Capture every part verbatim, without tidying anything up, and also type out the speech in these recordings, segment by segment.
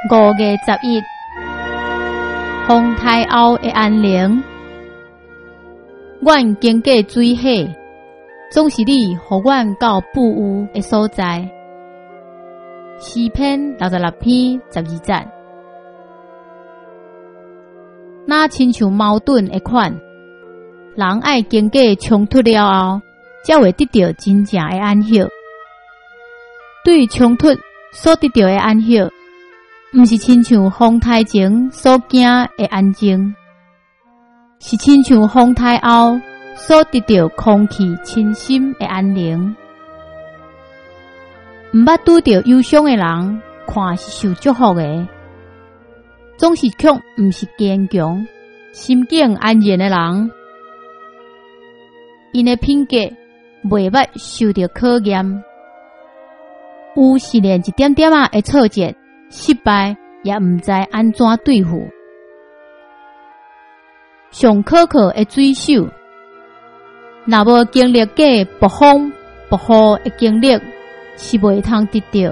五月十一，风台后的安宁。阮经过水海，总是你互阮到富有的所在。诗篇六十六篇十二节。那亲像矛盾的款，人爱经过冲突了后，才会得到真正的安息。对冲突所得到的安息，毋是亲像风台前所惊的安静，是亲像风台后所得到空气清新的安宁。毋捌拄到忧伤的人，看是受祝福的，总是却毋是坚强、心境安然的人。因的品格袂捌受到考验，有是连一点点仔的挫折、失败，也毋知安怎对付。上可靠的水手，若无经历过暴风暴雨的经历，是袂通得到。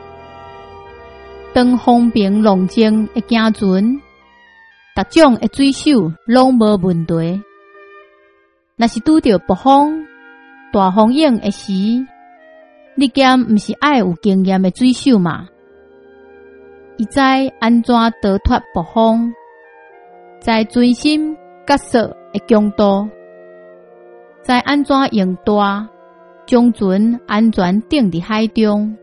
当风平浪静的行船，逐种的水手拢无问题。若是拄到暴风、大风影的时，你兼毋是爱有经验的水手嘛？伊知安怎逃脱暴风，知专心角色的强度，知安怎用大将船安全停伫海中。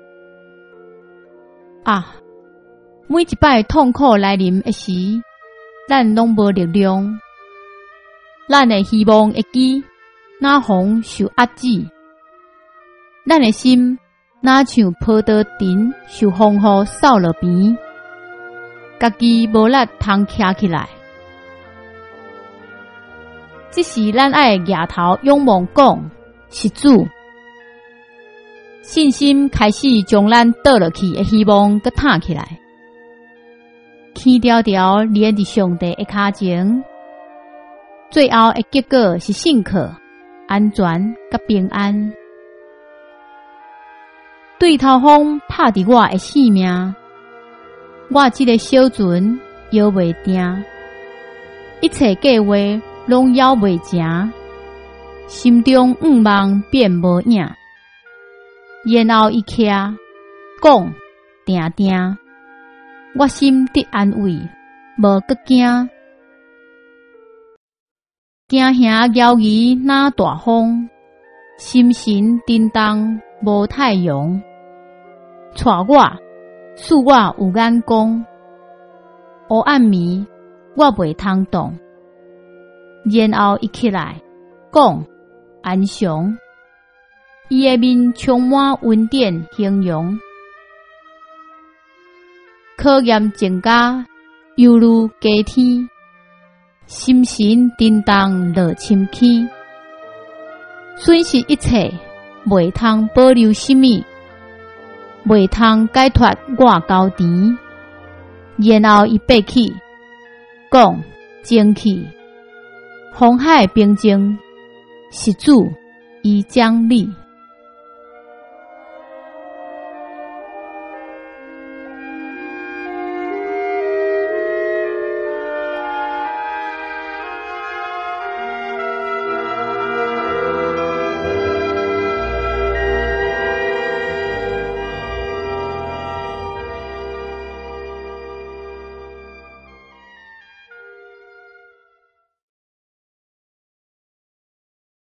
啊！每一摆痛苦来临的时，咱拢无力量，咱的希望会记哪妨受压制，咱的心哪像波涛尘受风雨扫落边，家己无力通徛起来。这是咱爱抬头仰望讲，是主。信心开始将咱倒落去的希望搁抬起来，轻条条连伫上帝的脚前，最后的结果是信靠、安全甲平安。对头风拍伫我的性命，我这个小船摇袂定，一切计划拢摇袂成，心中愿望变无影。然后伊徛讲定定，我心得安慰，无搁惊。惊吓摇移那大风，心神颠动无太阳。带我，使我有眼光。黑暗暝，我袂通动。然后伊起来讲安详。伊的面充满温典形容，考验增加，犹如加天，心神颠动落深起，损失一切，袂通保留什么，袂通解脱我交甜。然后伊爬起，讲争气，风海平静，是主伊奖励。